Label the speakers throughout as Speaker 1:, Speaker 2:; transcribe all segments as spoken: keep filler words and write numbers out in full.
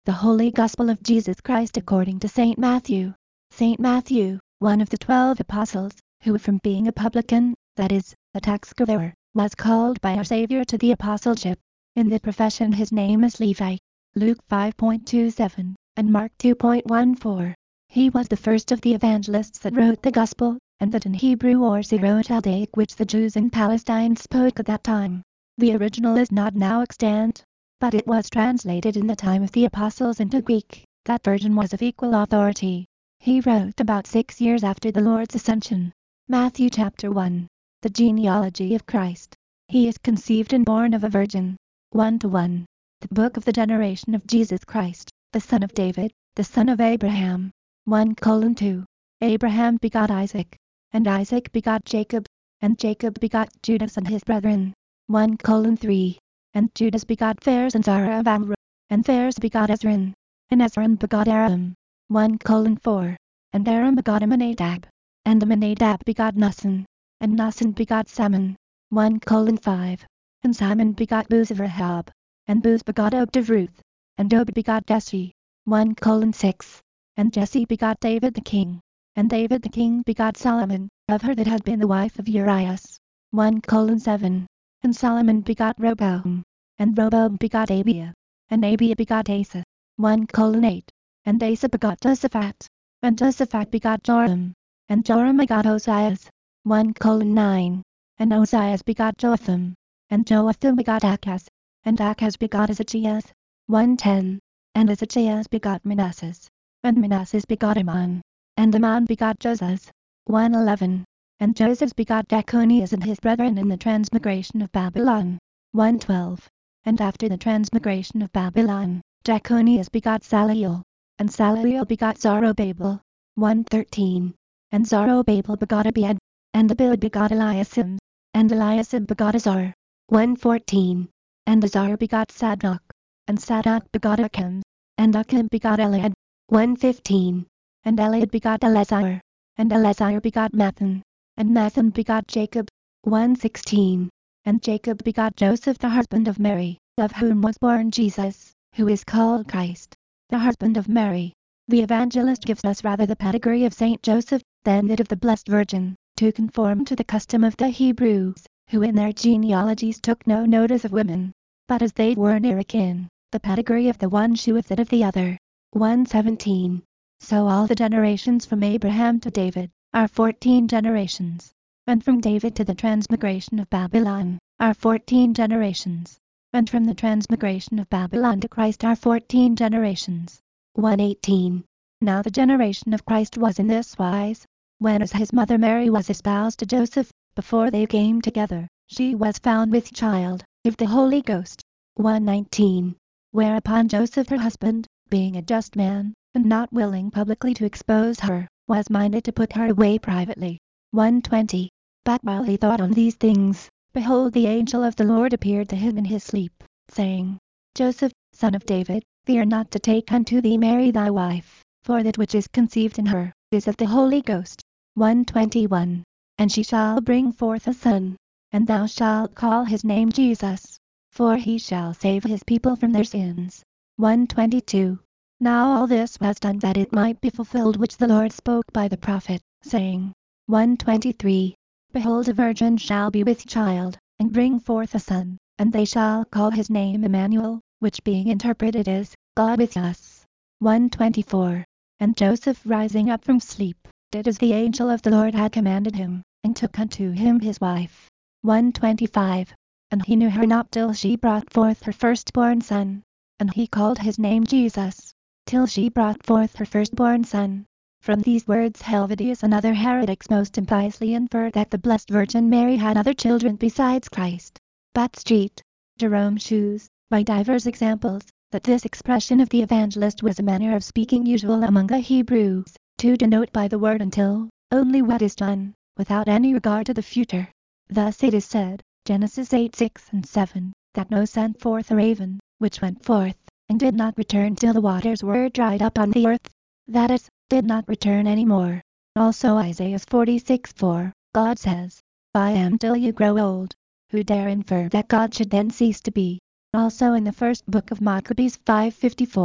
Speaker 1: The Holy Gospel of Jesus Christ according to Saint Matthew. Saint Matthew, one of the twelve apostles, who from being a publican, that is, a tax gatherer, was called by our Savior to the apostleship. In the profession his name is Levi. Luke five point two seven, and Mark two point one four. He was the first of the evangelists that wrote the Gospel, and that in Hebrew or Syro-Chaldaic which the Jews in Palestine spoke at that time. The original is not now extant, but it was translated in the time of the apostles into Greek. That version was of equal authority. He wrote about six years after the Lord's Ascension. Matthew chapter one. The genealogy of Christ. He is conceived and born of a virgin. one to one. The book of the generation of Jesus Christ, the son of David, the son of Abraham. one colon two. Abraham begot Isaac, and Isaac begot Jacob, and Jacob begot Judas and his brethren. one colon three. And Judas begot Phares and Zerah of Amram, and Phares begot Ezron, and Ezron begot Aram. one colon four. And Aram begot Amminadab, and Amminadab begot Naasson, and Naasson begot Salmon. one colon five. And Salmon begot Booz of Rahab, and Booz begot Obed of Ruth, and Obed begot Jesse. one colon six. And Jesse begot David the king, and David the king begot Solomon, of her that had been the wife of Urias. one colon seven. And Solomon begot Rehoboam, and Rehoboam begot Abiah, and Abiah begot Asa. one colon eight. And Asa begot Josaphat, and Josaphat begot Joram, and Joram begot Ozias. one colon nine. And Ozias begot Jotham, and Jotham begot Achaz, and Achaz begot Ezechias. one ten. And Ezechias begot Manasses, and Manasses begot Amon, and Amon begot Josias. one eleven. And Josias begot Jeconias and his brethren in the transmigration of Babylon. one twelve. And after the transmigration of Babylon, Jeconias begot Saliel, and Saliel begot Zorobabel. one thirteen. And Zorobabel begot Abiad, and Abiad begot Eliasim, and Eliasim begot Azar. one fourteen. And Azar begot Sadok, and Sadok begot Achim, and Achim begot Eliad. one fifteen. And Eliad begot Eleazar, and Eleazar begot Mathan, and Mathan begot Jacob. one sixteen. And Jacob begot Joseph the husband of Mary, of whom was born Jesus, who is called Christ, the husband of Mary. The evangelist gives us rather the pedigree of Saint Joseph, than that of the Blessed Virgin, to conform to the custom of the Hebrews, who in their genealogies took no notice of women, but as they were near akin, the pedigree of the one sheweth that of the other. one seventeen. So all the generations from Abraham to David, are fourteen generations, and from David to the transmigration of Babylon, are fourteen generations, and from the transmigration of Babylon to Christ are fourteen generations. one eighteen. Now the generation of Christ was in this wise: when as his mother Mary was espoused to Joseph, before they came together, she was found with child of the Holy Ghost. one nineteen. Whereupon Joseph her husband, being a just man, and not willing publicly to expose her, was minded to put her away privately. one twenty. But while he thought on these things, behold, the angel of the Lord appeared to him in his sleep, saying, Joseph, son of David, fear not to take unto thee Mary thy wife, for that which is conceived in her is of the Holy Ghost. one twenty-one. And she shall bring forth a son, and thou shalt call his name Jesus, for he shall save his people from their sins. one twenty-two. Now all this was done that it might be fulfilled which the Lord spoke by the prophet, saying, one twenty-three. Behold, a virgin shall be with child, and bring forth a son, and they shall call his name Emmanuel, which being interpreted is, God with us. one twenty-four. And Joseph rising up from sleep, did as the angel of the Lord had commanded him, and took unto him his wife. one twenty-five. And he knew her not till she brought forth her firstborn son, and he called his name Jesus, till she brought forth her firstborn son. From these words Helvidius and other heretics most impiously infer that the Blessed Virgin Mary had other children besides Christ. But Street, Jerome shews, by divers examples, that this expression of the evangelist was a manner of speaking usual among the Hebrews, to denote by the word until, only what is done, without any regard to the future. Thus it is said, Genesis eight six and seven, that Noah sent forth a raven, which went forth, and did not return till the waters were dried up on the earth. That is, did not return any more. Also Isaiah forty-six four, God says, I am till you grow old. Who dare infer that God should then cease to be? Also in the first book of Maccabees five fifty-four,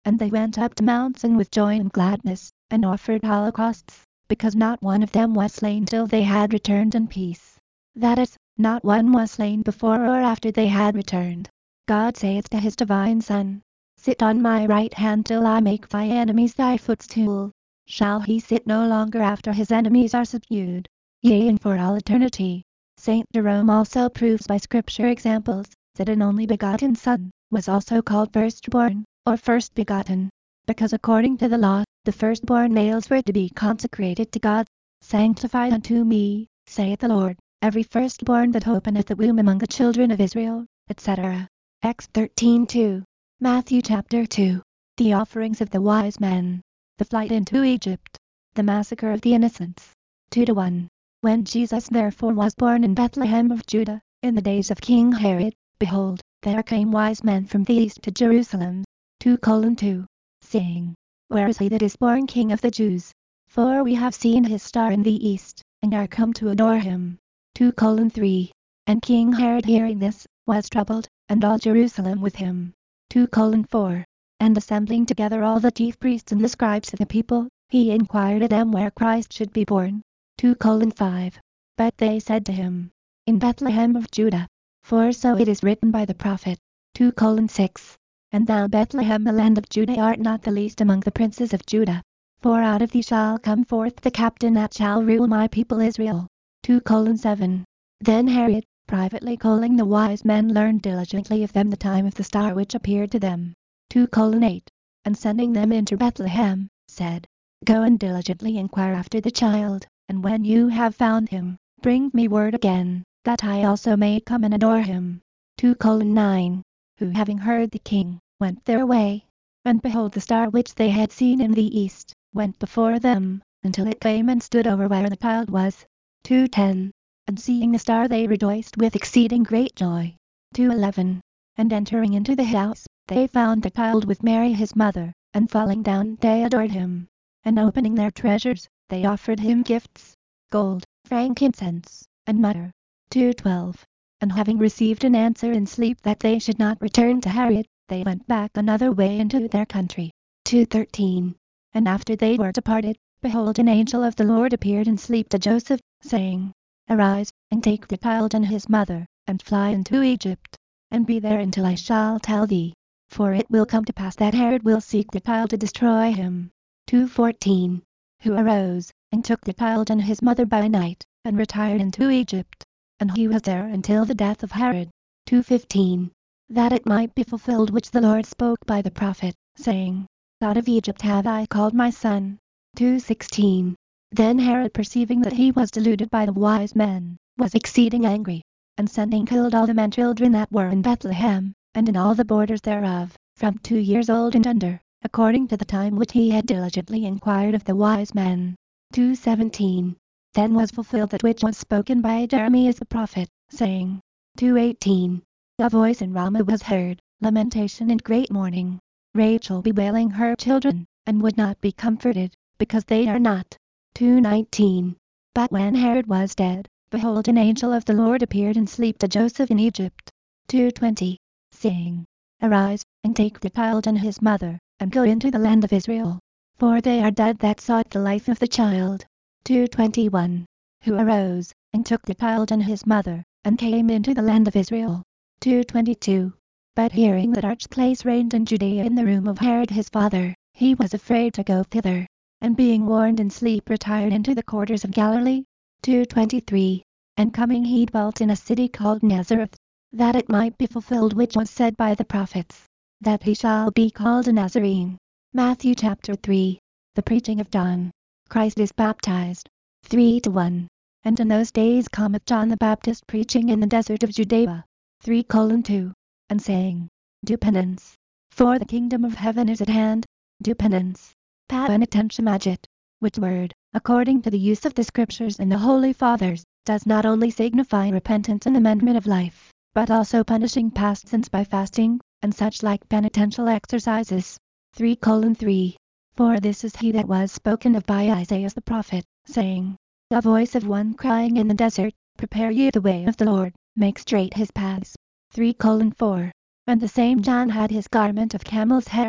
Speaker 1: And they went up to Mount Zion with joy and gladness, and offered holocausts, because not one of them was slain till they had returned in peace. That is, not one was slain before or after they had returned. God saith to his divine Son, Sit on my right hand till I make thy enemies thy footstool. Shall he sit no longer after his enemies are subdued? Yea, and for all eternity. Saint Jerome also proves by Scripture examples, that an only begotten Son was also called firstborn, or first begotten, because according to the law, the firstborn males were to be consecrated to God. Sanctify unto me, saith the Lord, every firstborn that openeth the womb among the children of Israel, et cetera. Acts thirteen two. Matthew chapter two. The offerings of the wise men. The flight into Egypt. The massacre of the innocents. two to one. When Jesus therefore was born in Bethlehem of Judah, in the days of King Herod, behold, there came wise men from the east to Jerusalem. two two. Saying, Where is he that is born King of the Jews? For we have seen his star in the east, and are come to adore him. two three. And King Herod hearing this, was troubled, and all Jerusalem with him. two four. And assembling together all the chief priests and the scribes of the people, he inquired of them where Christ should be born. two five. But they said to him, In Bethlehem of Judah. For so it is written by the prophet. two six. And thou Bethlehem the land of Judah art not the least among the princes of Judah. For out of thee shall come forth the captain that shall rule my people Israel. two seven. Then Herod, privately calling the wise men, learned diligently of them the time of the star which appeared to them. two eight. And sending them into Bethlehem, said, Go and diligently inquire after the child, and when you have found him, bring me word again, that I also may come and adore him. two nine. Who having heard the king, went their way. And behold, the star which they had seen in the east, went before them, until it came and stood over where the child was. two ten. And seeing the star they rejoiced with exceeding great joy. two eleven. And entering into the house, they found the child with Mary his mother, and falling down they adored him. And opening their treasures, they offered him gifts, gold, frankincense, and myrrh. two twelve. And having received an answer in sleep that they should not return to Herod, they went back another way into their country. two thirteen. And after they were departed, behold, an angel of the Lord appeared in sleep to Joseph, saying, Arise, and take the child and his mother, and fly into Egypt, and be there until I shall tell thee. For it will come to pass that Herod will seek the child to destroy him. two fourteen. Who arose, and took the child and his mother by night, and retired into Egypt. And he was there until the death of Herod. two fifteen. That it might be fulfilled which the Lord spoke by the prophet, saying, Out of Egypt have I called my son. two sixteen. Then Herod, perceiving that he was deluded by the wise men, was exceeding angry, and sending killed all the men children that were in Bethlehem, and in all the borders thereof, from two years old and under, according to the time which he had diligently inquired of the wise men. two seventeen. Then was fulfilled that which was spoken by Jeremias the prophet, saying, two eighteen. A voice in Ramah was heard, lamentation and great mourning, Rachel bewailing her children, and would not be comforted, because they are not. two nineteen. But when Herod was dead, behold, an angel of the Lord appeared in sleep to Joseph in Egypt. two twenty. Saying, Arise, and take the child and his mother, and go into the land of Israel. For they are dead that sought the life of the child. two twenty-one. Who arose, and took the child and his mother, and came into the land of Israel. two twenty-two. But hearing that Archelaus reigned in Judea in the room of Herod his father, he was afraid to go thither, and being warned in sleep retired into the quarters of Galilee. two twenty-three. And coming he dwelt in a city called Nazareth, that it might be fulfilled which was said by the prophets, that he shall be called a Nazarene. Matthew chapter three. The preaching of John. Christ is baptized. three to one. And in those days cometh John the Baptist preaching in the desert of Judea. three two. And saying, Do penance, for the kingdom of heaven is at hand. Do penance. Penitentiam agit. Which word, according to the use of the Scriptures and the Holy Fathers, does not only signify repentance and amendment of life, but also punishing past sins by fasting, and such like penitential exercises. three three. For this is he that was spoken of by Isaiah the prophet, saying, A voice of one crying in the desert, Prepare ye the way of the Lord, make straight his paths. three four. And the same John had his garment of camel's hair,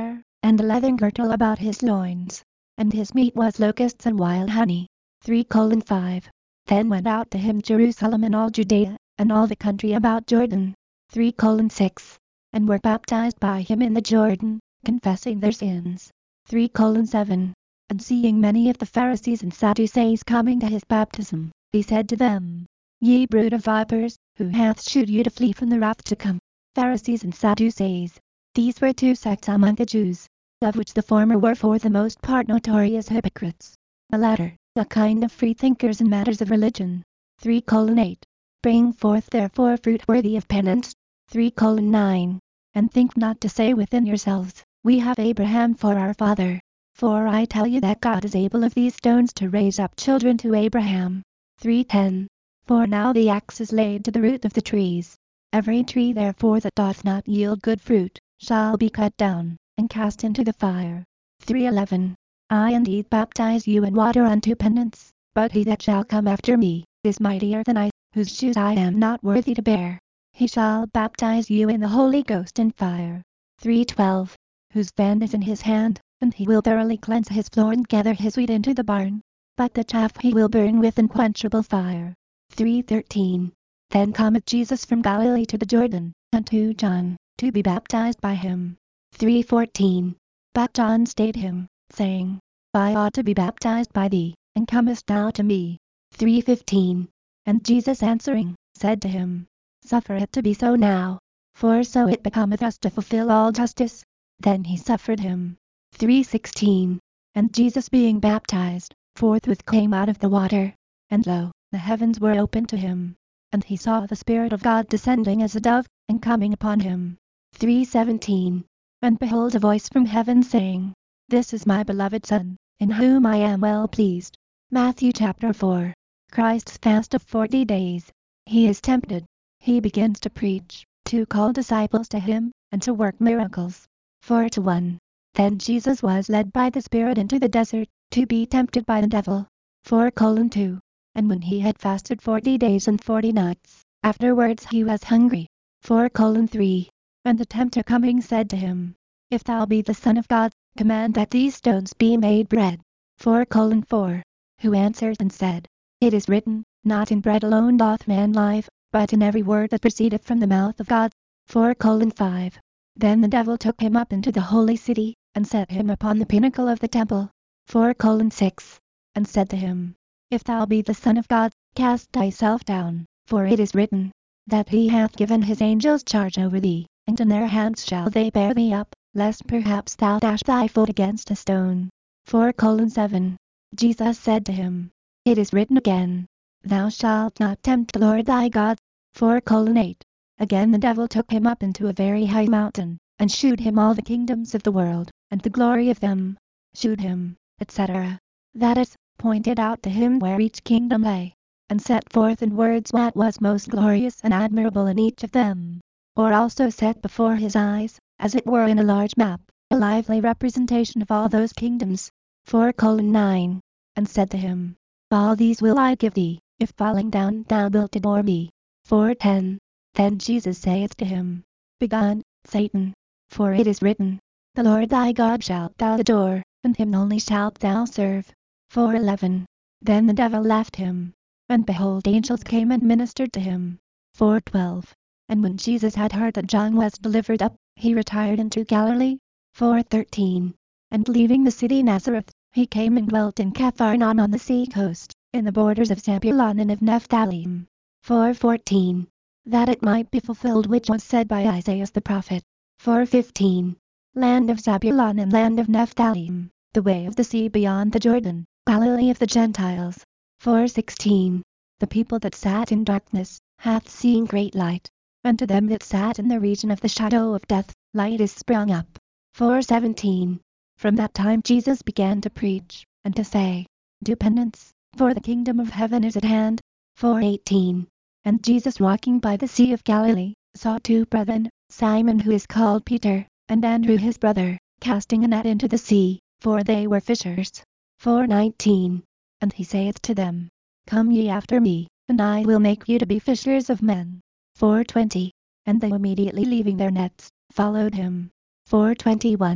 Speaker 1: and a leathern girdle about his loins. And his meat was locusts and wild honey. three colon five. Then went out to him Jerusalem and all Judea, and all the country about Jordan. three colon six. And were baptized by him in the Jordan, confessing their sins. three colon seven. And seeing many of the Pharisees and Sadducees coming to his baptism, he said to them, Ye brood of vipers, who hath shewed you to flee from the wrath to come? Pharisees and Sadducees. These were two sects among the Jews, of which the former were for the most part notorious hypocrites. The latter, a kind of freethinkers in matters of religion. three colon eight. Bring forth therefore fruit worthy of penance. three colon nine. And think not to say within yourselves, We have Abraham for our father. For I tell you that God is able of these stones to raise up children to Abraham. three ten. For now the axe is laid to the root of the trees. Every tree therefore that doth not yield good fruit, shall be cut down, and cast into the fire. three eleven. I indeed baptize you in water unto penance, but he that shall come after me, is mightier than I, whose shoes I am not worthy to bear. He shall baptize you in the Holy Ghost and fire. three twelve. Whose fan is in his hand, and he will thoroughly cleanse his floor and gather his wheat into the barn. But the chaff he will burn with unquenchable fire. three thirteen. Then cometh Jesus from Galilee to the Jordan, unto John, to be baptized by him. three fourteen. But John stayed him, saying, I ought to be baptized by thee, and comest thou to me? three fifteen. And Jesus answering, said to him, Suffer it to be so now, for so it becometh us to fulfill all justice. Then he suffered him. three sixteen. And Jesus being baptized, forthwith came out of the water, and lo, the heavens were opened to him, and he saw the Spirit of God descending as a dove, and coming upon him. three seventeen. And behold a voice from heaven saying, This is my beloved Son, in whom I am well pleased. Matthew chapter four. Christ's fast of forty days. He is tempted. He begins to preach, to call disciples to him, and to work miracles. four to one. Then Jesus was led by the Spirit into the desert, to be tempted by the devil. four colon two. And when he had fasted forty days and forty nights, afterwards he was hungry. four colon three. And the tempter coming said to him, If thou be the Son of God, command that these stones be made bread. four colon four. Who answered and said, It is written, Not in bread alone doth man live, but in every word that proceedeth from the mouth of God. four colon five. Then the devil took him up into the holy city, and set him upon the pinnacle of the temple. four colon six. And said to him, If thou be the Son of God, cast thyself down, for it is written, That he hath given his angels charge over thee, and in their hands shall they bear thee up, lest perhaps thou dash thy foot against a stone. four colon seven. Jesus said to him, It is written again, Thou shalt not tempt the Lord thy God. four colon eight. Again the devil took him up into a very high mountain, and shewed him all the kingdoms of the world, and the glory of them. Shewed him, et cetera. That is, pointed out to him where each kingdom lay, and set forth in words what was most glorious and admirable in each of them. Or also set before his eyes, as it were in a large map, a lively representation of all those kingdoms. four colon nine. And said to him, All these will I give thee, if falling down thou wilt adore me. four ten. Then Jesus saith to him, Begone, Satan, for it is written, The Lord thy God shalt thou adore, and him only shalt thou serve. four eleven. Then the devil left him, and behold angels came and ministered to him. four twelve. And when Jesus had heard that John was delivered up, he retired into Galilee. four thirteen. And leaving the city Nazareth, he came and dwelt in Capharnaum on the sea coast, in the borders of Zebulun and of Nephthalim. four fourteen. That it might be fulfilled which was said by Isaiah the prophet. four fifteen. Land of Zebulun and land of Nephthalim, the way of the sea beyond the Jordan, Galilee of the Gentiles. four sixteen. The people that sat in darkness, hath seen great light, and to them that sat in the region of the shadow of death, light is sprung up. four seventeen. From that time Jesus began to preach, and to say, Do penance, for the kingdom of heaven is at hand. four eighteen. And Jesus walking by the sea of Galilee, saw two brethren, Simon who is called Peter, and Andrew his brother, casting a net into the sea, for they were fishers. four nineteen. And he saith to them, Come ye after me, and I will make you to be fishers of men. four twenty. And they immediately leaving their nets, followed him. four twenty-one.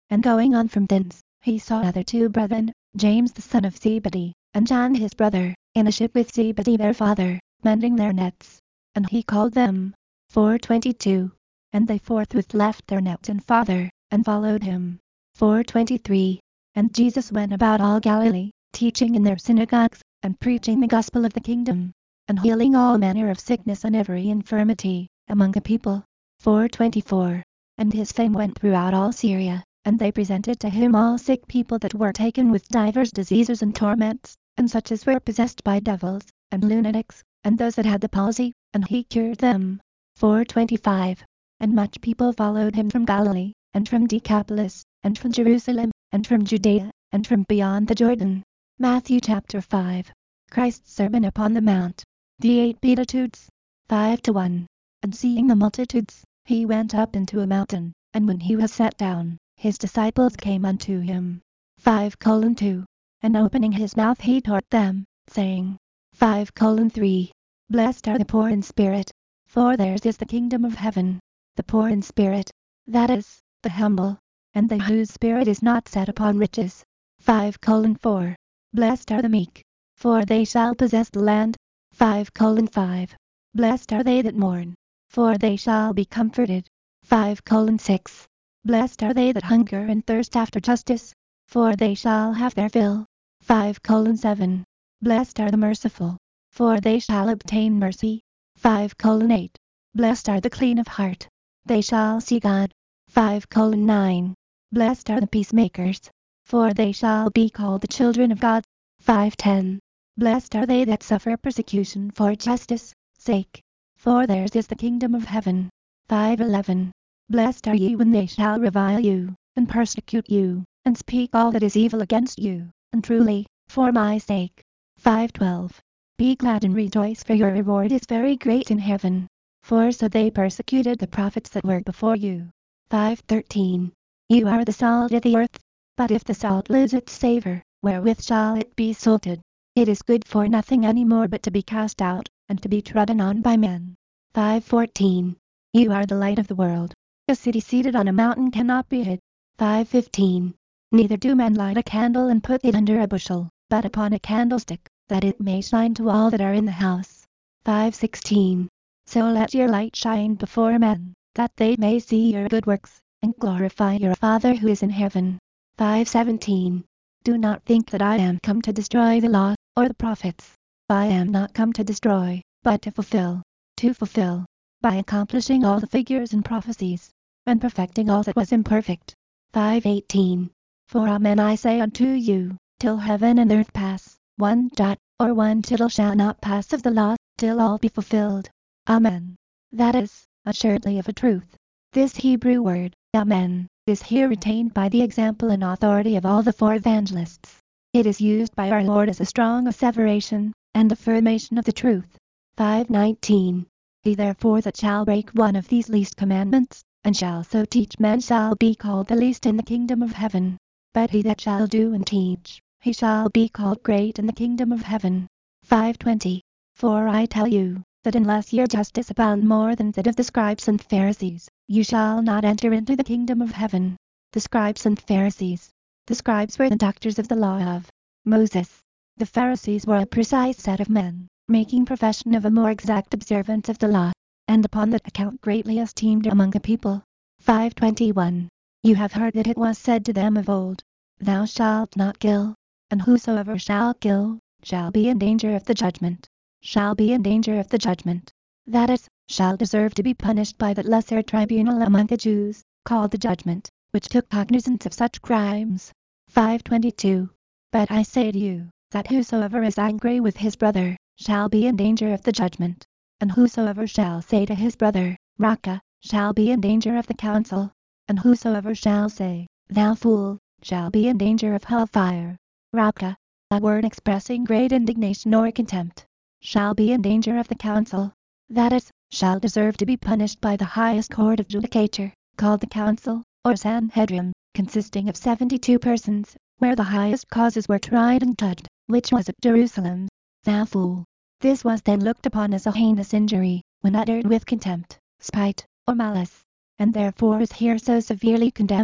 Speaker 1: And going on from thence, he saw other two brethren, James the son of Zebedee, and John his brother, in a ship with Zebedee their father, mending their nets. And he called them. four twenty-two. And they forthwith left their nets and father, and followed him. four twenty-three. And Jesus went about all Galilee, teaching in their synagogues, and preaching the gospel of the kingdom, and healing all manner of sickness and every infirmity, among the people. four twenty-four. And his fame went throughout all Syria, and they presented to him all sick people that were taken with divers diseases and torments, and such as were possessed by devils, and lunatics, and those that had the palsy, and he cured them. four twenty-five. And much people followed him from Galilee, and from Decapolis, and from Jerusalem, and from Judea, and from beyond the Jordan. Matthew chapter five. Christ's Sermon upon the Mount. The Eight Beatitudes. five to one. And seeing the multitudes, he went up into a mountain, and when he was set down, his disciples came unto him. five colon two. And opening his mouth he taught them, saying, five colon three. Blessed are the poor in spirit, for theirs is the kingdom of heaven. The poor in spirit, that is, the humble, and they whose spirit is not set upon riches. five colon four. Blessed are the meek, for they shall possess the land. five colon five. Blessed are they that mourn, for they shall be comforted. five colon six. Blessed are they that hunger and thirst after justice, for they shall have their fill. five colon seven. Blessed are the merciful, for they shall obtain mercy. five colon eight. Blessed are the clean of heart, they shall see God. five colon nine. Blessed are the peacemakers, for they shall be called the children of God. five ten. Blessed are they that suffer persecution for justice' sake, for theirs is the kingdom of heaven. five eleven. Blessed are ye when they shall revile you, and persecute you, and speak all that is evil against you, and truly, for my sake. five twelve. Be glad and rejoice, for your reward is very great in heaven, for so they persecuted the prophets that were before you. five thirteen. You are the salt of the earth, but if the salt lose its savor, wherewith shall it be salted? It is good for nothing any more but to be cast out, and to be trodden on by men. five fourteen. You are the light of the world. A city seated on a mountain cannot be hid. five fifteen. Neither do men light a candle and put it under a bushel, but upon a candlestick, that it may shine to all that are in the house. five sixteen. So let your light shine before men, that they may see your good works, and glorify your Father who is in heaven. five seventeen. Do not think that I am come to destroy the law, or the prophets. I am not come to destroy, but to fulfill. To fulfill, by accomplishing all the figures and prophecies, and perfecting all that was imperfect. five eighteen. For amen I say unto you, till heaven and earth pass, one jot, or one tittle shall not pass of the law, till all be fulfilled. Amen. That is, assuredly of a truth. This Hebrew word, amen, is here retained by the example and authority of all the four evangelists. It is used by our Lord as a strong asseveration, and affirmation of the truth. five nineteen. He therefore that shall break one of these least commandments, and shall so teach men shall be called the least in the kingdom of heaven. But he that shall do and teach, he shall be called great in the kingdom of heaven. five twenty. For I tell you, that unless your justice abound more than that of the scribes and Pharisees, you shall not enter into the kingdom of heaven. The scribes and Pharisees. The scribes were the doctors of the law of Moses. The Pharisees were a precise set of men, making profession of a more exact observance of the law, and upon that account greatly esteemed among the people. five twenty-one. You have heard that it was said to them of old, Thou shalt not kill, and whosoever shall kill, shall be in danger of the judgment. Shall be in danger of the judgment. That is, shall deserve to be punished by that lesser tribunal among the Jews, called the judgment, which took cognizance of such crimes. five twenty-two. But I say to you, that whosoever is angry with his brother, shall be in danger of the judgment. And whosoever shall say to his brother, Raca, shall be in danger of the council. And whosoever shall say, Thou fool, shall be in danger of hellfire. Raca, a word expressing great indignation or contempt, shall be in danger of the council. That is, shall deserve to be punished by the highest court of judicature, called the council, or Sanhedrim, consisting of seventy-two persons, where the highest causes were tried and judged, which was at Jerusalem. Thou fool. This was then looked upon as a heinous injury, when uttered with contempt, spite, or malice, and therefore is here so severely condemned.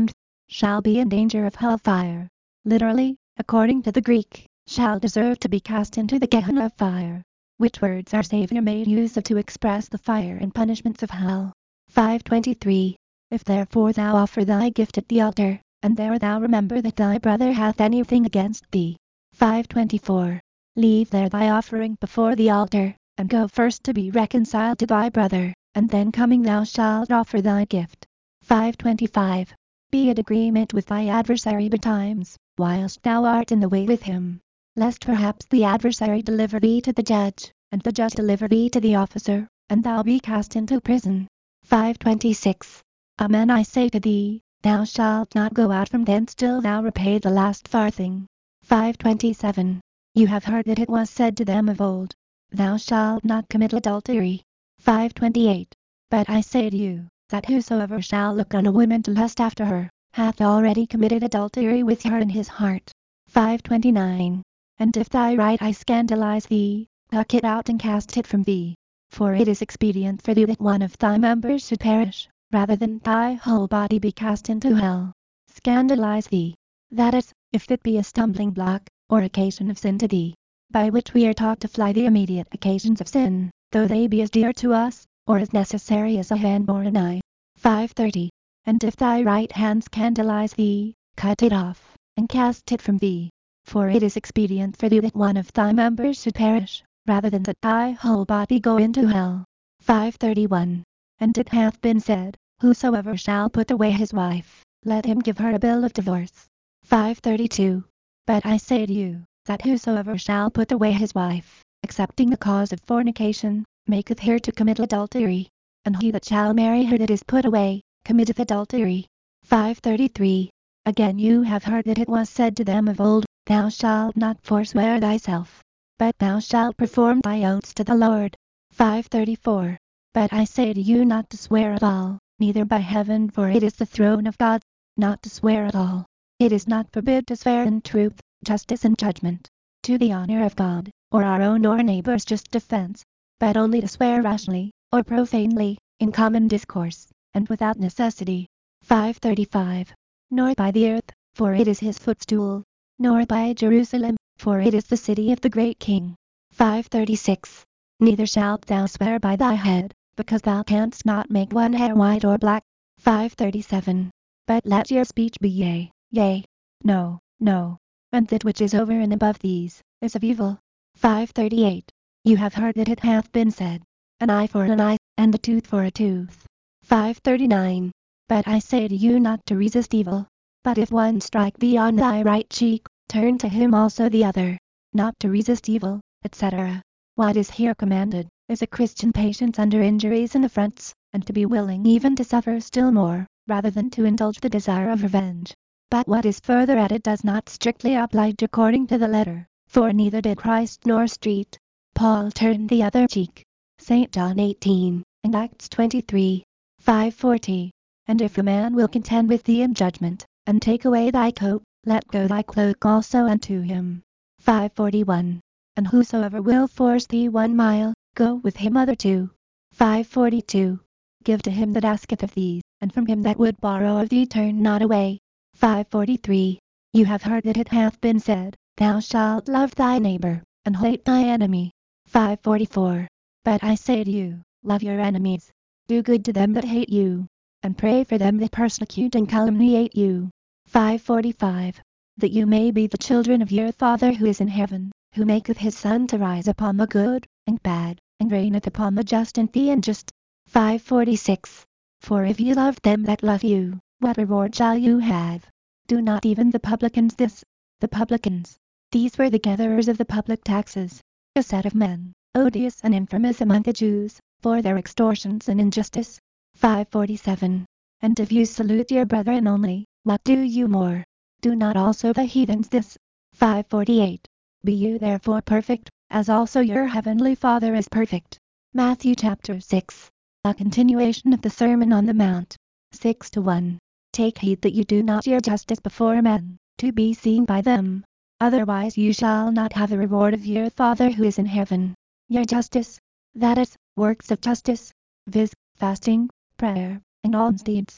Speaker 1: shall be in danger of hellfire. Literally, according to the Greek, shall deserve to be cast into the Gehenna of fire, which words our Savior made use of to express the fire and punishments of hell. five twenty-three. If therefore thou offer thy gift at the altar, and there thou remember that thy brother hath anything against thee. five twenty-four. Leave there thy offering before the altar, and go first to be reconciled to thy brother, and then coming thou shalt offer thy gift. five twenty-five. Be at agreement with thy adversary betimes, whilst thou art in the way with him, lest perhaps the adversary deliver thee to the judge, and the judge deliver thee to the officer, and thou be cast into prison. five twenty-six. Amen, I say to thee, thou shalt not go out from thence till thou repay the last farthing. five twenty-seven. You have heard that it was said to them of old, thou shalt not commit adultery. five twenty-eight. But I say to you, that whosoever shall look on a woman to lust after her, hath already committed adultery with her in his heart. five twenty-nine. And if thy right eye scandalize thee, pluck it out and cast it from thee. For it is expedient for thee that one of thy members should perish, rather than thy whole body be cast into hell. Scandalize thee, that is, if it be a stumbling block, or occasion of sin to thee, by which we are taught to fly the immediate occasions of sin, though they be as dear to us, or as necessary as a hand or an eye. five thirty. And if thy right hand scandalize thee, cut it off, and cast it from thee. For it is expedient for thee that one of thy members should perish, rather than that thy whole body go into hell. five thirty-one. And it hath been said, whosoever shall put away his wife, let him give her a bill of divorce. five thirty-two. But I say to you, that whosoever shall put away his wife, excepting the cause of fornication, maketh her to commit adultery. And he that shall marry her that is put away, committeth adultery. five thirty-three. Again you have heard that it was said to them of old, thou shalt not forswear thyself, but thou shalt perform thy oaths to the Lord. five thirty-four. But I say to you not to swear at all, neither by heaven, for it is the throne of God, not to swear at all. It is not forbid to swear in truth, justice and judgment, to the honor of God, or our own or neighbor's just defense, but only to swear rashly, or profanely, in common discourse, and without necessity. five thirty-five. Nor by the earth, for it is his footstool, nor by Jerusalem, for it is the city of the great King. five thirty-six. Neither shalt thou swear by thy head, because thou canst not make one hair white or black. five thirty-seven. But let your speech be yea, yea, no, no, and that which is over and above these, is of evil. five thirty-eight. You have heard that it hath been said, an eye for an eye, and a tooth for a tooth. five thirty-nine. But I say to you not to resist evil, but if one strike thee on thy right cheek, turn to him also the other. Not to resist evil, et cetera. What is here commanded, is a Christian patience under injuries and affronts, and to be willing even to suffer still more, rather than to indulge the desire of revenge. But what is further added does not strictly oblige according to the letter, for neither did Christ nor St. Paul turn the other cheek. Saint John eighteen, and Acts twenty-three. five forty. And if a man will contend with thee in judgment, and take away thy coat, let go thy cloak also unto him. five forty-one. And whosoever will force thee one mile, go with him other two. five forty-two. Give to him that asketh of thee, and from him that would borrow of thee turn not away. five forty-three. You have heard that it hath been said, thou shalt love thy neighbor, and hate thy enemy. five forty-four. But I say to you, love your enemies, do good to them that hate you, and pray for them that persecute and calumniate you. five forty-five. That you may be the children of your Father who is in heaven, who maketh his sun to rise upon the good and bad, and raineth upon the just and the unjust. five forty-six. For if ye love them that love you, what reward shall you have? Do not even the publicans this? The publicans, these were the gatherers of the public taxes, a set of men, odious and infamous among the Jews, for their extortions and injustice. five forty-seven. And if you salute your brethren only, what do you more? Do not also the heathens this? five forty-eight. Be you therefore perfect, as also your heavenly Father is perfect. Matthew chapter six. A continuation of the Sermon on the Mount. six to one. Take heed that you do not your justice before men, to be seen by them. Otherwise you shall not have the reward of your Father who is in heaven. Your justice, that is, works of justice, viz., fasting, prayer, and alms deeds,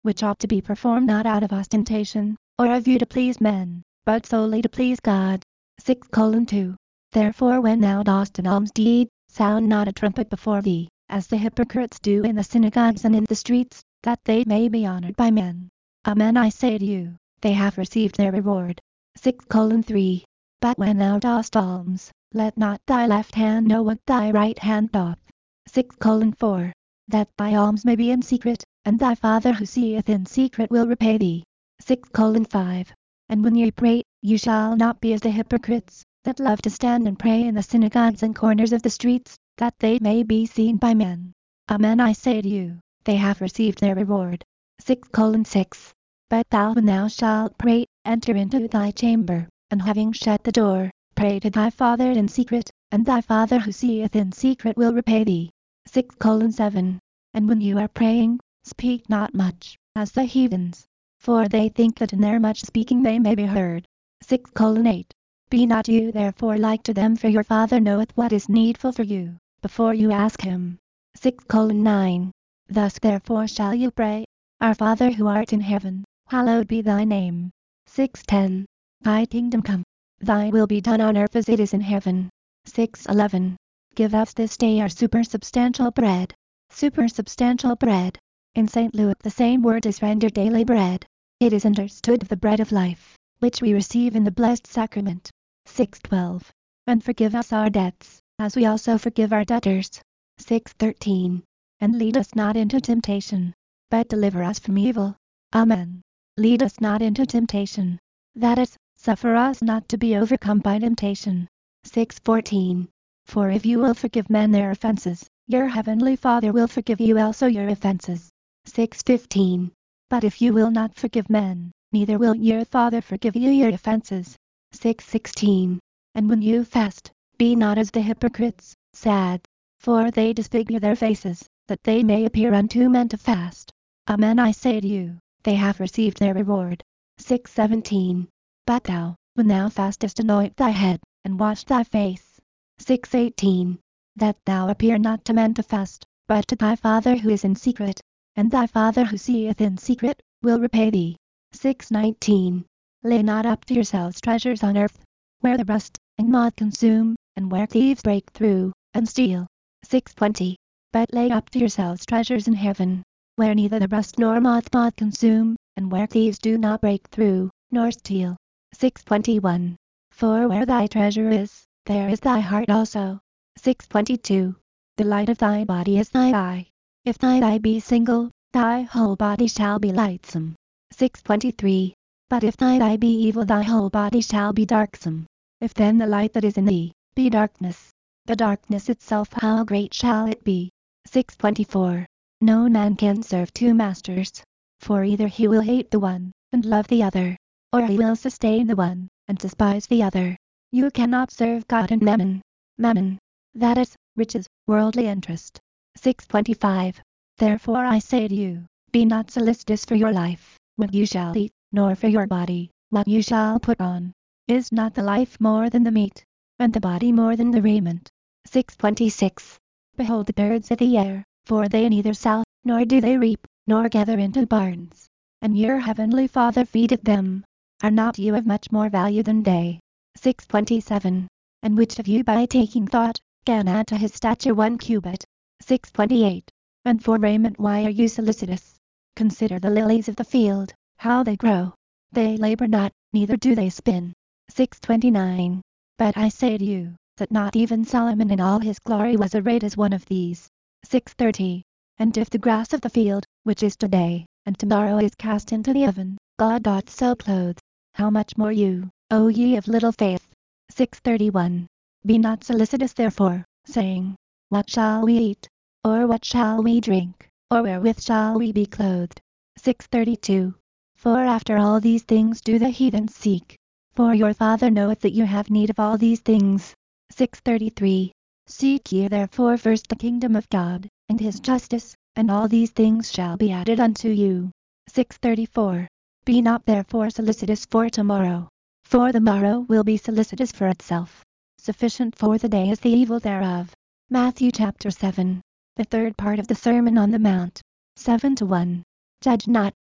Speaker 1: which ought to be performed not out of ostentation, or a view to please men, but solely to please God. six colon two. Therefore when thou dost an alms deed, sound not a trumpet before thee, as the hypocrites do in the synagogues and in the streets, that they may be honored by men. Amen, I say to you, they have received their reward. six colon three. But when thou dost alms, let not thy left hand know what thy right hand doth. six colon four. That thy alms may be in secret, and thy Father who seeth in secret will repay thee. six colon five. And when ye pray, ye shall not be as the hypocrites, that love to stand and pray in the synagogues and corners of the streets, that they may be seen by men. Amen, I say to you, they have received their reward. six colon six. But thou when thou shalt pray, enter into thy chamber, and having shut the door, pray to thy Father in secret, and thy Father who seeth in secret will repay thee. six colon seven. And when you are praying, speak not much, as the heathens, for they think that in their much speaking they may be heard. six colon eight. Be not you therefore like to them, for your Father knoweth what is needful for you, before you ask him. six colon nine. Thus therefore shall you pray: Our Father who art in heaven, hallowed be thy name. six ten. Thy kingdom come, thy will be done on earth as it is in heaven. six eleven. Give us this day our supersubstantial bread. Supersubstantial bread. In Saint Luke the same word is rendered daily bread. It is understood of the bread of life, which we receive in the blessed sacrament. six twelve. And forgive us our debts, as we also forgive our debtors. six thirteen. And lead us not into temptation, but deliver us from evil. Amen. Lead us not into temptation, that is, suffer us not to be overcome by temptation. six fourteen. For if you will forgive men their offenses, your heavenly Father will forgive you also your offenses. six fifteen. But if you will not forgive men, neither will your Father forgive you your offenses. six sixteen. And when you fast, be not as the hypocrites, sad, for they disfigure their faces, that they may appear unto men to fast. Amen, I say to you, they have received their reward. six seventeen. But thou, when thou fastest, anoint thy head, and wash thy face. six eighteen. That thou appear not to men to fast, but to thy Father who is in secret, and thy Father who seeth in secret will repay thee. six nineteen. Lay not up to yourselves treasures on earth, where the rust and moth consume, and where thieves break through and steal. six twenty. But lay up to yourselves treasures in heaven, where neither the rust nor moth doth consume, and where thieves do not break through nor steal. six twenty-one. For where thy treasure is, there is thy heart also. six twenty-two. The light of thy body is thy eye. If thine eye be single, thy whole body shall be lightsome. six twenty-three. But if thine eye be evil, thy whole body shall be darksome. If then the light that is in thee be darkness, the darkness itself how great shall it be? six twenty-four. No man can serve two masters, for either he will hate the one, and love the other, or he will sustain the one, and despise the other. You cannot serve God and mammon. Mammon, that is, riches, worldly interest. six twenty-five. Therefore I say to you, be not solicitous for your life, what you shall eat, nor for your body, what you shall put on. Is not the life more than the meat, and the body more than the raiment? six twenty-six. Behold the birds of the air, for they neither sow, nor do they reap, nor gather into barns, and your heavenly Father feedeth them. Are not you of much more value than they? six twenty-seven. And which of you by taking thought, can add to his stature one cubit? six twenty-eight. And for raiment why are you solicitous? Consider the lilies of the field, how they grow. They labor not, neither do they spin. six twenty-nine. But I say to you, that not even Solomon in all his glory was arrayed as one of these. six thirty. And if the grass of the field, which is today, and tomorrow is cast into the oven, God doth so clothe, how much more you, O ye of little faith? six thirty-one. Be not solicitous therefore, saying, What shall we eat? Or what shall we drink? Or wherewith shall we be clothed? six thirty-two. For after all these things do the heathens seek. For your Father knoweth that you have need of all these things. six thirty-three. Seek ye therefore first the kingdom of God, and his justice, and all these things shall be added unto you. six thirty-four. Be not therefore solicitous for tomorrow, for the morrow will be solicitous for itself. Sufficient for the day is the evil thereof. Matthew chapter seven. The third part of the Sermon on the Mount. seven to one. Judge not,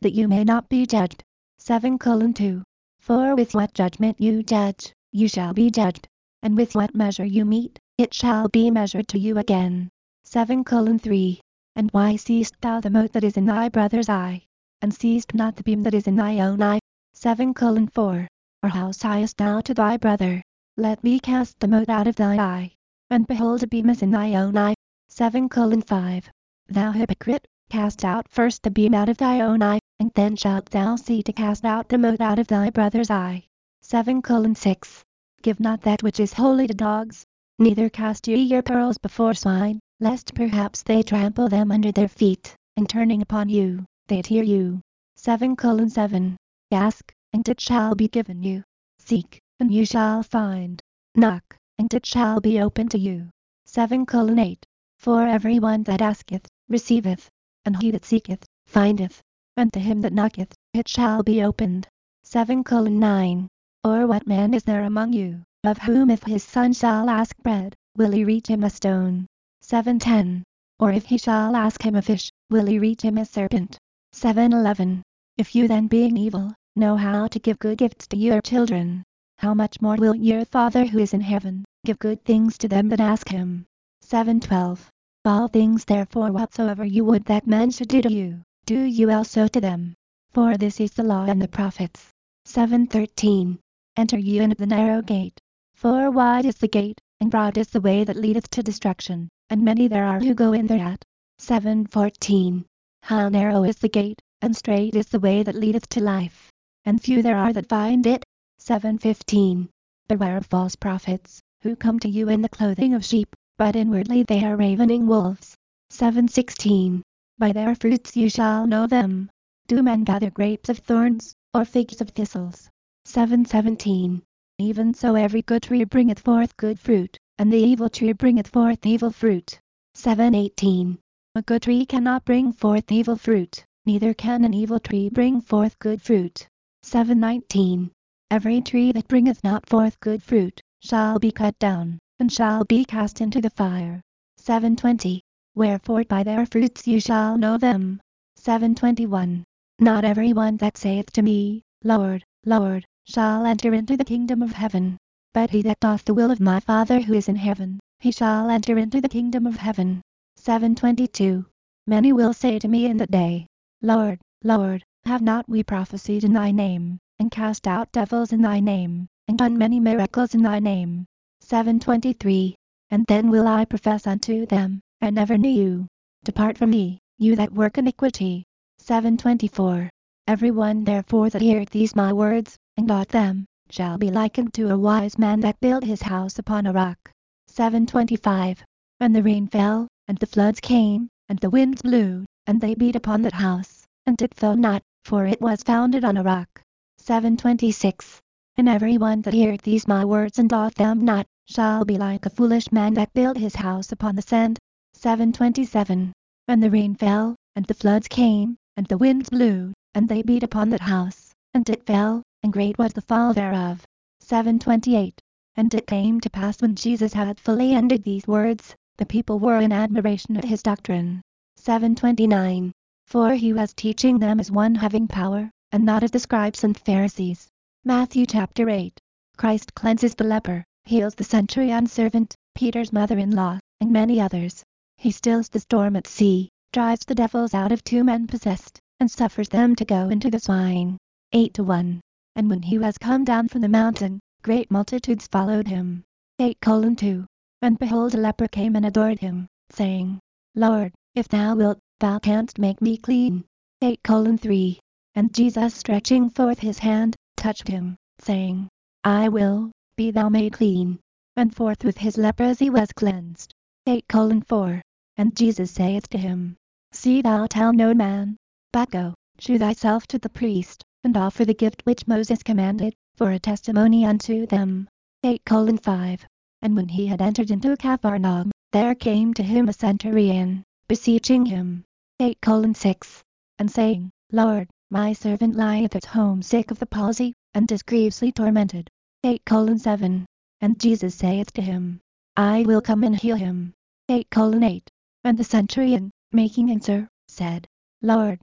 Speaker 1: that you may not be judged. seven colon two. For with what judgment you judge, you shall be judged, and with what measure you mete, it shall be measured to you again. seven colon three. And why seest thou the mote that is in thy brother's eye, and seest not the beam that is in thy own eye? seven colon four. Or how sighest thou to thy brother, let me cast the mote out of thy eye, and behold a beam is in thy own eye? seven colon five. Thou hypocrite, cast out first the beam out of thy own eye, and then shalt thou see to cast out the mote out of thy brother's eye. seven colon six. Give not that which is holy to dogs, neither cast ye your pearls before swine, lest perhaps they trample them under their feet, and turning upon you, they tear you. seven colon seven. Ask, and it shall be given you. Seek, and you shall find. Knock, and it shall be opened to you. seven colon eight. For every one that asketh, receiveth, and he that seeketh, findeth, and to him that knocketh, it shall be opened. seven colon nine. Or what man is there among you, of whom if his son shall ask bread, will he reach him a stone? seven ten. Or if he shall ask him a fish, will he reach him a serpent? seven eleven. If you then being evil, know how to give good gifts to your children, how much more will your Father who is in heaven, give good things to them that ask him? seven twelve. All things therefore whatsoever you would that men should do to you, do you also to them. For this is the law and the prophets. seven thirteen. Enter ye in at the narrow gate. For wide is the gate, and broad is the way that leadeth to destruction, and many there are who go in thereat. seven fourteen. How narrow is the gate, and strait is the way that leadeth to life, and few there are that find it. seven fifteen. Beware of false prophets, who come to you in the clothing of sheep, but inwardly they are ravening wolves. seven sixteen. By their fruits you shall know them. Do men gather grapes of thorns, or figs of thistles? seven seventeen. Even so every good tree bringeth forth good fruit, and the evil tree bringeth forth evil fruit. seven eighteen. A good tree cannot bring forth evil fruit, neither can an evil tree bring forth good fruit. seven nineteen. Every tree that bringeth not forth good fruit, shall be cut down, and shall be cast into the fire. seven twenty. Wherefore by their fruits you shall know them. seven twenty-one. Not every one that saith to me, Lord, Lord, shall enter into the kingdom of heaven, but he that doth the will of my Father who is in heaven, he shall enter into the kingdom of heaven. seven twenty-two. Many will say to me in that day, Lord, Lord, have not we prophesied in thy name, and cast out devils in thy name, and done many miracles in thy name? seven twenty-three. And then will I profess unto them, I never knew you. Depart from me, you that work iniquity. seven twenty-four. Every one therefore that heareth these my words, and doth them, shall be likened to a wise man that built his house upon a rock. seven twenty-five. And the rain fell, and the floods came, and the winds blew, and they beat upon that house, and it fell not, for it was founded on a rock. seven twenty-six. And every one that heareth these my words and doth them not, shall be like a foolish man that built his house upon the sand. seven twenty-seven. And the rain fell, and the floods came, and the winds blew, and they beat upon that house, and it fell, and great was the fall thereof. seven twenty-eight. And it came to pass when Jesus had fully ended these words, the people were in admiration at his doctrine. seven twenty-nine. For he was teaching them as one having power, and not as the scribes and Pharisees. Matthew chapter eight. Christ cleanses the leper, heals the centurion's servant, Peter's mother-in-law, and many others. He stills the storm at sea, drives the devils out of two men possessed, and suffers them to go into the swine. eight to one. And when he was come down from the mountain, great multitudes followed him. eight colon two. And behold a leper came and adored him, saying, Lord, if thou wilt, thou canst make me clean. eight colon three. And Jesus stretching forth his hand, touched him, saying, I will, be thou made clean. And forthwith his leprosy was cleansed. eight colon four. And Jesus saith to him, See thou tell no man, but go, shew thyself to the priest, and offer the gift which Moses commanded, for a testimony unto them. eight colon five. And when he had entered into Capharnaum, there came to him a centurion, beseeching him. eight colon six. And saying, Lord, my servant lieth at home sick of the palsy, and is grievously tormented. eight colon seven. And Jesus saith to him, I will come and heal him. eight colon eight. And the centurion, making answer, said, Lord,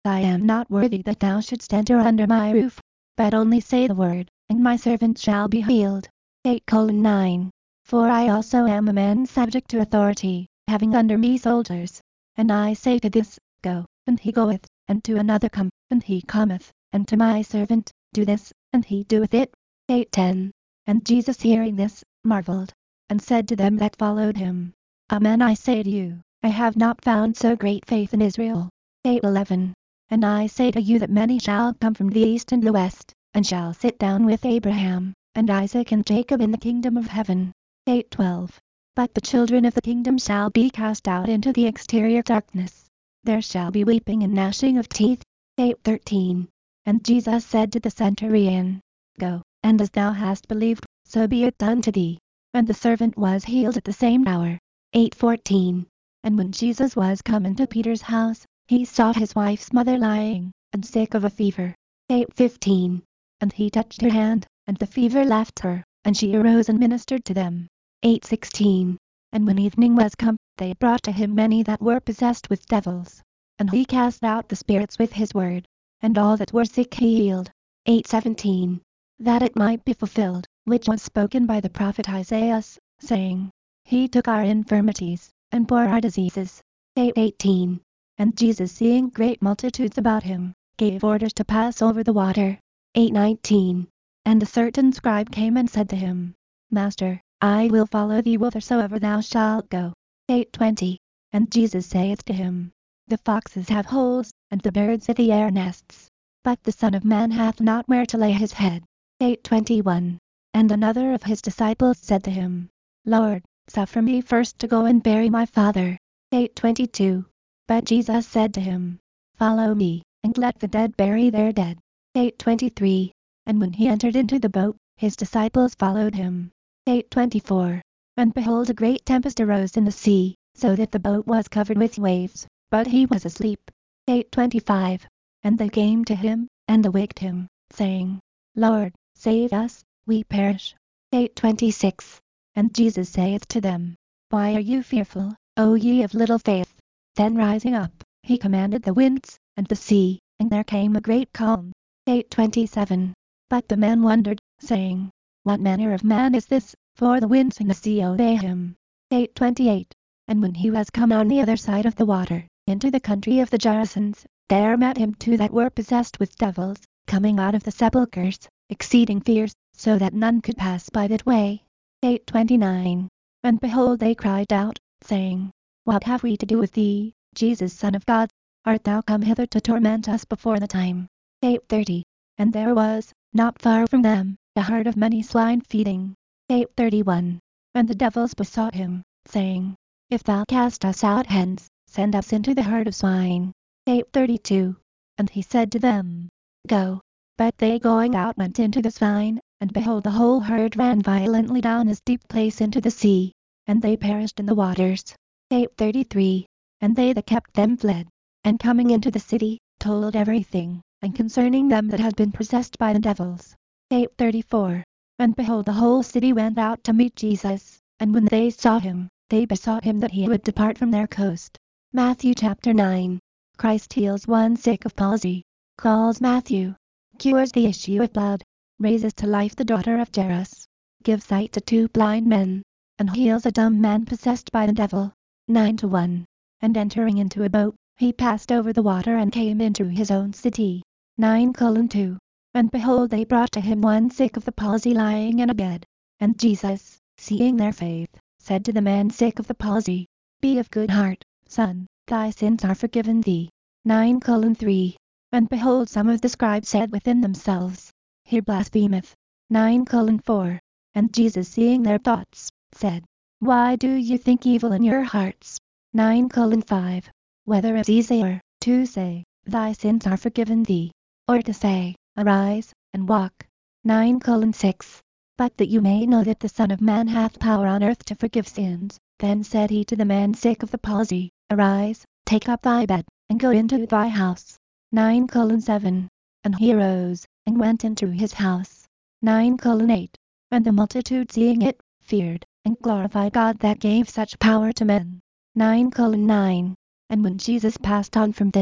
Speaker 1: I am not worthy that thou shouldst enter under my roof, but only say the word, and my servant shall be healed. eight nine. For I also am a man subject to authority, having under me soldiers. And I say to this, Go, and he goeth, and to another, Come, and he cometh, and to my servant, Do this, and he doeth it. eight ten. And Jesus hearing this, marveled, and said to them that followed him, Amen, I say to you, I have not found so great faith in Israel. eight eleven. And I say to you that many shall come from the east and the west, and shall sit down with Abraham, and Isaac and Jacob in the kingdom of heaven. eight twelve. But the children of the kingdom shall be cast out into the exterior darkness. There shall be weeping and gnashing of teeth. eight thirteen. And Jesus said to the centurion, Go, and as thou hast believed, so be it done to thee. And the servant was healed at the same hour. eight fourteen. And when Jesus was come into Peter's house, he saw his wife's mother lying, and sick of a fever. eight fifteen. And he touched her hand, and the fever left her, and she arose and ministered to them. eight sixteen. And when evening was come, they brought to him many that were possessed with devils. And he cast out the spirits with his word, and all that were sick he healed. eight seventeen. That it might be fulfilled, which was spoken by the prophet Isaiah, saying, He took our infirmities, and bore our diseases. eight eighteen. And Jesus, seeing great multitudes about him, gave orders to pass over the water. eight nineteen. And a certain scribe came and said to him, Master, I will follow thee whithersoever thou shalt go. eight twenty. And Jesus saith to him, The foxes have holes, and the birds of the air nests, but the Son of Man hath not where to lay his head. eight twenty-one. And another of his disciples said to him, Lord, suffer me first to go and bury my father. eight twenty-two. But Jesus said to him, Follow me, and let the dead bury their dead. eight twenty-three. And when he entered into the boat, his disciples followed him. eight twenty-four. And behold, a great tempest arose in the sea, so that the boat was covered with waves, but he was asleep. eight twenty-five. And they came to him, and awaked him, saying, Lord, save us, we perish. eight twenty-six. And Jesus saith to them, Why are you fearful, O ye of little faith? Then rising up, he commanded the winds, and the sea, and there came a great calm. eight twenty-seven. But the men wondered, saying, What manner of man is this, for the winds and the sea obey him. eight twenty-eight. And when he was come on the other side of the water, into the country of the Gerasenes, there met him two that were possessed with devils, coming out of the sepulchres, exceeding fierce, so that none could pass by that way. eight twenty-nine. And behold, they cried out, saying, What have we to do with thee, Jesus, Son of God? Art thou come hither to torment us before the time? eight thirty. And there was, not far from them, a herd of many swine feeding. eight thirty-one. And the devils besought him, saying, If thou cast us out hence, send us into the herd of swine. eight thirty-two. And he said to them, Go. But they going out went into the swine, and behold, the whole herd ran violently down a steep place into the sea, and they perished in the waters. eight thirty-three. And they that kept them fled, and coming into the city, told everything, and concerning them that had been possessed by the devils. eight thirty-four. And behold, the whole city went out to meet Jesus, and when they saw him, they besought him that he would depart from their coast. Matthew chapter nine. Christ heals one sick of palsy, calls Matthew, cures the issue of blood, raises to life the daughter of Jairus, gives sight to two blind men, and heals a dumb man possessed by the devil. nine to one. And entering into a boat, he passed over the water and came into his own city. nine two. And behold, they brought to him one sick of the palsy lying in a bed. And Jesus, seeing their faith, said to the man sick of the palsy, Be of good heart, son, thy sins are forgiven thee. nine three. And behold, some of the scribes said within themselves, He blasphemeth. nine four. And Jesus, seeing their thoughts, said, Why do you think evil in your hearts? nine five. Whether it's easier to say, Thy sins are forgiven thee, or to say, Arise, and walk. nine six. But that you may know that the Son of Man hath power on earth to forgive sins, then said he to the man sick of the palsy, Arise, take up thy bed, and go into thy house. nine seven. And he arose, and went into his house. nine eight. And the multitude seeing it, feared, and glorified God that gave such power to men. nine nine. And when Jesus passed on from thence,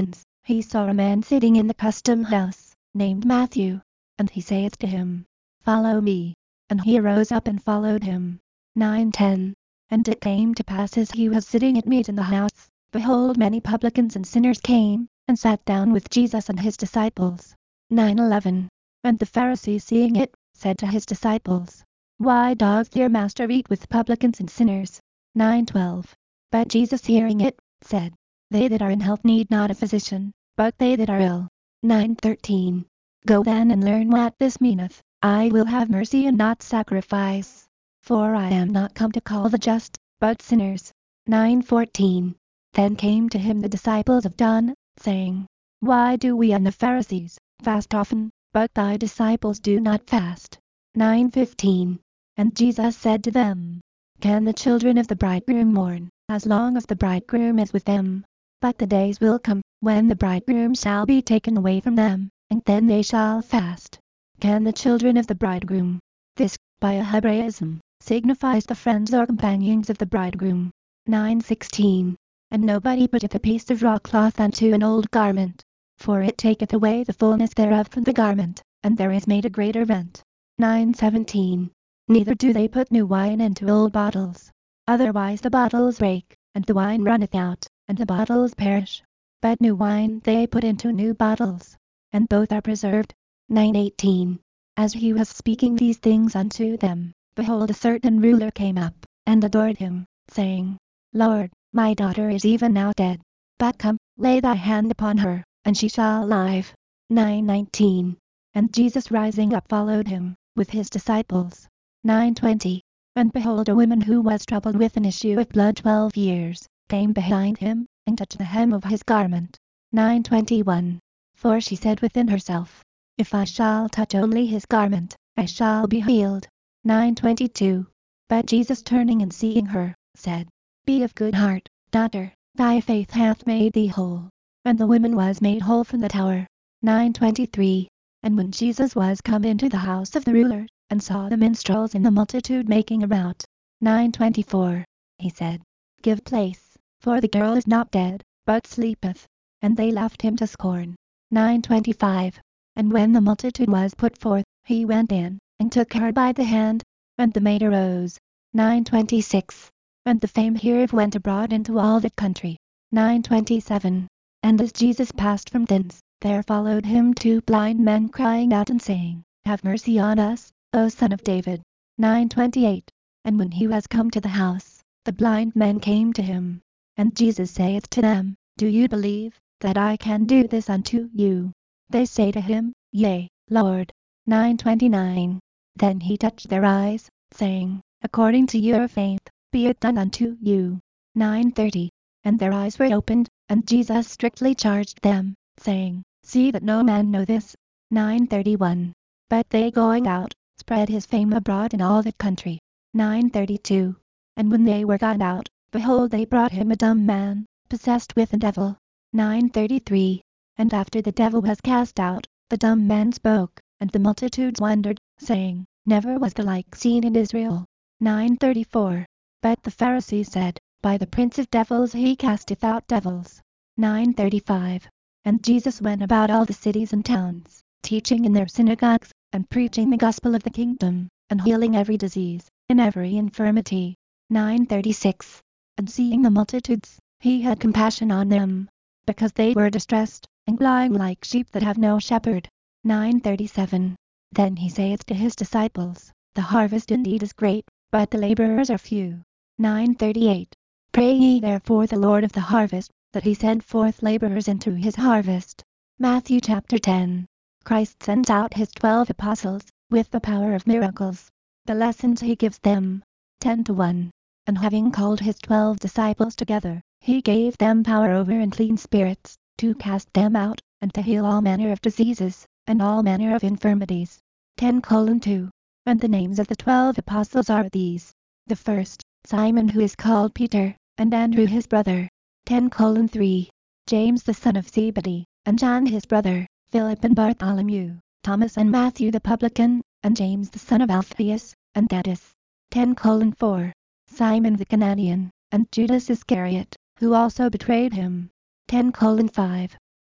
Speaker 1: he saw a man sitting in the custom house, named Matthew, and he saith to him, Follow me. And he rose up and followed him. nine ten. And it came to pass as he was sitting at meat in the house, behold, many publicans and sinners came, and sat down with Jesus and his disciples. nine eleven. And the Pharisees seeing it, said to his disciples, Why doth your master eat with publicans and sinners? nine twelve. But Jesus hearing it, said, They that are in health need not a physician, but they that are ill. nine thirteen. Go then and learn what this meaneth, I will have mercy and not sacrifice. For I am not come to call the just, but sinners. nine fourteen. Then came to him the disciples of John, saying, Why do we and the Pharisees fast often, but thy disciples do not fast? nine fifteen. And Jesus said to them, Can the children of the bridegroom mourn, as long as the bridegroom is with them? But the days will come, when the bridegroom shall be taken away from them, and then they shall fast. Can the children of the bridegroom? This, by a Hebraism, signifies the friends or companions of the bridegroom. nine sixteen. And nobody putteth a piece of raw cloth unto an old garment, for it taketh away the fullness thereof from the garment, and there is made a greater rent. nine seventeen. Neither do they put new wine into old bottles. Otherwise the bottles break, and the wine runneth out, and the bottles perish. But new wine they put into new bottles, and both are preserved. nine eighteen. As he was speaking these things unto them, behold, a certain ruler came up, and adored him, saying, Lord, my daughter is even now dead. But come, lay thy hand upon her, and she shall live. nine nineteen. And Jesus rising up followed him, with his disciples. nine twenty. And behold, a woman who was troubled with an issue of blood twelve years, came behind him, and touched the hem of his garment. nine twenty-one. For she said within herself, If I shall touch only his garment, I shall be healed. nine twenty-two. But Jesus turning and seeing her, said, Be of good heart, daughter, thy faith hath made thee whole. And the woman was made whole from that hour. nine twenty-three. And when Jesus was come into the house of the ruler, and saw the minstrels and the multitude making a rout. nine twenty-four. He said, Give place, for the girl is not dead, but sleepeth. And they laughed him to scorn. nine twenty-five. And when the multitude was put forth, he went in, and took her by the hand, and the maid arose. nine twenty-six. And the fame hereof went abroad into all that country. nine twenty-seven. And as Jesus passed from thence, there followed him two blind men crying out and saying, Have mercy on us, O Son of David. nine twenty-eight. And when he was come to the house, the blind men came to him. And Jesus saith to them, Do you believe, that I can do this unto you? They say to him, Yea, Lord. nine twenty-nine. Then he touched their eyes, saying, According to your faith, be it done unto you. nine thirty. And their eyes were opened, and Jesus strictly charged them, saying, See that no man know this. nine thirty-one. But they going out, spread his fame abroad in all that country. nine thirty-two. And when they were gone out, behold, they brought him a dumb man, possessed with a devil. nine thirty-three. And after the devil was cast out, the dumb man spoke, and the multitudes wondered, saying, Never was the like seen in Israel. nine thirty-four. But the Pharisees said, By the prince of devils he casteth out devils. nine thirty-five. And Jesus went about all the cities and towns, teaching in their synagogues, and preaching the gospel of the kingdom, and healing every disease, and every infirmity. nine thirty-six. And seeing the multitudes, he had compassion on them, because they were distressed, and lying like sheep that have no shepherd. nine thirty-seven. Then he saith to his disciples, The harvest indeed is great, but the laborers are few. nine thirty-eight. Pray ye therefore the Lord of the harvest, that he send forth laborers into his harvest. Matthew chapter ten. Christ sends out his twelve apostles, with the power of miracles. The lessons he gives them. ten to one. And having called his twelve disciples together, he gave them power over unclean spirits, to cast them out, and to heal all manner of diseases, and all manner of infirmities. ten colon two. And the names of the twelve apostles are these. The first, Simon who is called Peter, and Andrew his brother. ten colon three. James the son of Zebedee, and John his brother, Philip and Bartholomew, Thomas and Matthew the publican, and James the son of Alphaeus, and Thaddeus. ten colon four. Simon the Cananaean, and Judas Iscariot, who also betrayed him. ten colon five.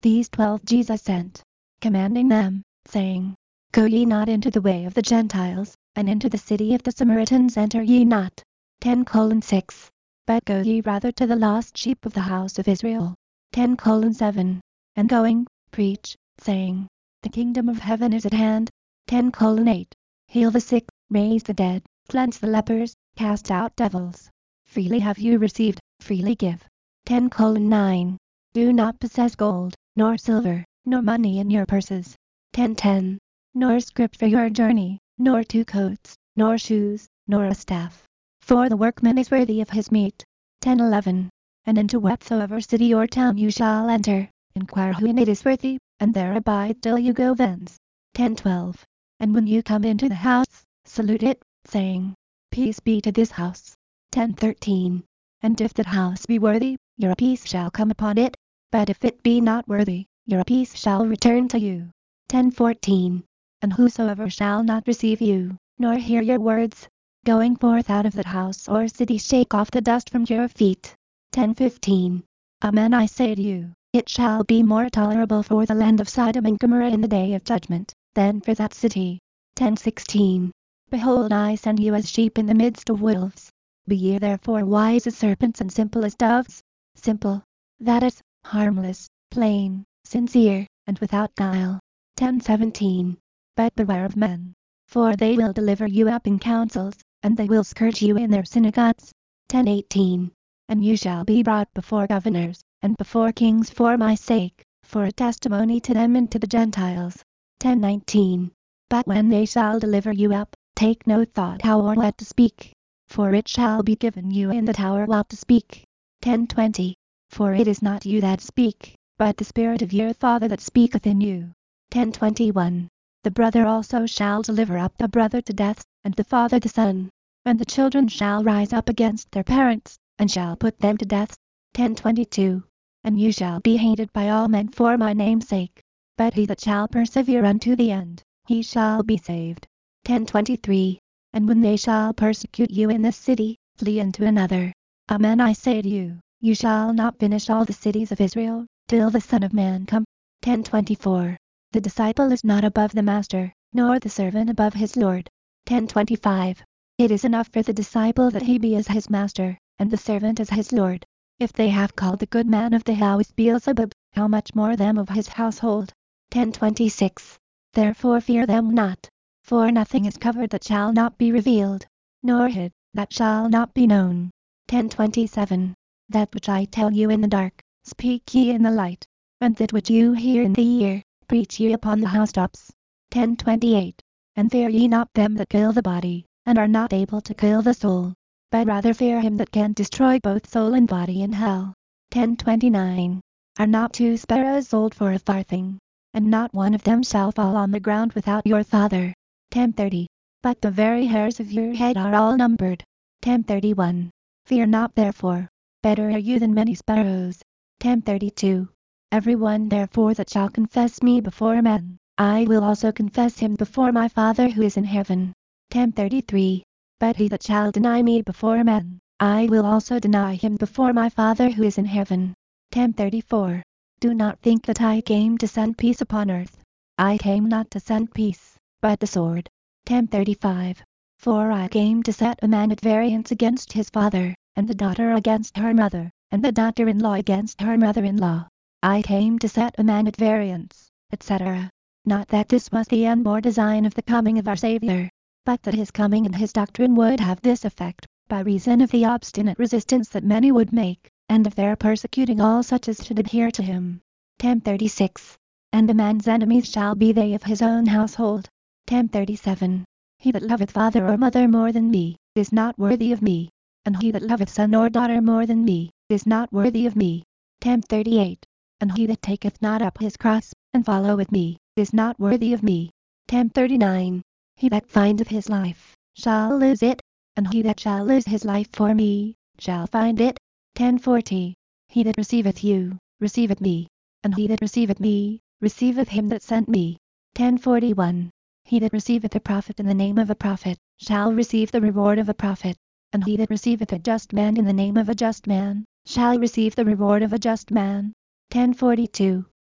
Speaker 1: These twelve Jesus sent, commanding them, saying, Go ye not into the way of the Gentiles, and into the city of the Samaritans enter ye not. ten colon six. But go ye rather to the lost sheep of the house of Israel. ten colon seven. And going, preach, saying, The kingdom of heaven is at hand. ten colon eight. Heal the sick, raise the dead, cleanse the lepers, cast out devils. Freely have you received, freely give. ten colon nine. Do not possess gold, nor silver, nor money in your purses. ten ten. Nor scrip for your journey, nor two coats, nor shoes, nor a staff. For the workman is worthy of his meat. ten eleven. And into whatsoever city or town you shall enter, inquire who in it is worthy, and there abide till you go thence. ten twelve. And when you come into the house, salute it, saying, Peace be to this house. ten thirteen. And if that house be worthy, your peace shall come upon it. But if it be not worthy, your peace shall return to you. ten fourteen. And whosoever shall not receive you, nor hear your words, going forth out of that house or city, shake off the dust from your feet. ten fifteen. Amen, I say to you, it shall be more tolerable for the land of Sodom and Gomorrah in the day of judgment, than for that city. ten sixteen. Behold, I send you as sheep in the midst of wolves. Be ye therefore wise as serpents and simple as doves. Simple, that is, harmless, plain, sincere, and without guile. ten seventeen. But beware of men, for they will deliver you up in councils, and they will scourge you in their synagogues. ten eighteen. And you shall be brought before governors, and before kings for my sake, for a testimony to them and to the Gentiles. ten nineteen. But when they shall deliver you up, take no thought how or what to speak, for it shall be given you in that hour what to speak. ten twenty. For it is not you that speak, but the Spirit of your Father that speaketh in you. ten twenty-one. The brother also shall deliver up the brother to death, and the father the son. And the children shall rise up against their parents, and shall put them to death. ten twenty-two. And you shall be hated by all men for my name's sake. But he that shall persevere unto the end, he shall be saved. ten twenty-three. And when they shall persecute you in this city, flee into another. Amen, I say to you, you shall not finish all the cities of Israel, till the Son of Man come. ten twenty-four. The disciple is not above the master, nor the servant above his Lord. ten twenty-five. It is enough for the disciple that he be as his master, and the servant as his Lord. If they have called the good man of the house Beelzebub, how much more them of his household? ten twenty-six. Therefore fear them not. For nothing is covered that shall not be revealed, nor hid, that shall not be known. ten twenty-seven. That which I tell you in the dark, speak ye in the light, and that which you hear in the ear, preach ye upon the housetops. ten twenty-eight. And fear ye not them that kill the body, and are not able to kill the soul, but rather fear him that can destroy both soul and body in hell. ten twenty-nine. Are not two sparrows sold for a farthing, and not one of them shall fall on the ground without your Father? ten thirty. But the very hairs of your head are all numbered. ten thirty-one. Fear not therefore, better are you than many sparrows. ten thirty-two. Every one therefore that shall confess me before men, I will also confess him before my Father who is in heaven. ten thirty-three. But he that shall deny me before men, I will also deny him before my Father who is in heaven. ten thirty-four. Do not think that I came to send peace upon earth. I came not to send peace, but the sword. ten thirty-five. For I came to set a man at variance against his father, and the daughter against her mother, and the daughter-in-law against her mother-in-law. I came to set a man at variance, et cetera. Not that this was the end or design of the coming of our Savior, but that his coming and his doctrine would have this effect, by reason of the obstinate resistance that many would make, and of their persecuting all such as should adhere to him. ten thirty-six. And a man's enemies shall be they of his own household. ten thirty-seven. He that loveth father or mother more than me, is not worthy of me. And he that loveth son or daughter more than me, is not worthy of me. ten thirty-eight. And he that taketh not up his cross, and followeth me, is not worthy of me. ten thirty-nine. He that findeth his life, shall lose it, and he that shall lose his life for me, shall find it. ten forty. He that receiveth you, receiveth me, and he that receiveth me, receiveth him that sent me. ten forty-one. He that receiveth a prophet in the name of a prophet, shall receive the reward of a prophet, and he that receiveth a just man in the name of a just man, shall receive the reward of a just man. ten forty-two.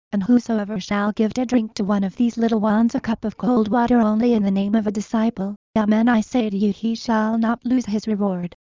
Speaker 1: And whosoever shall give to drink to one of these little ones a cup of cold water only in the name of a disciple, amen I say to you he shall not lose his reward.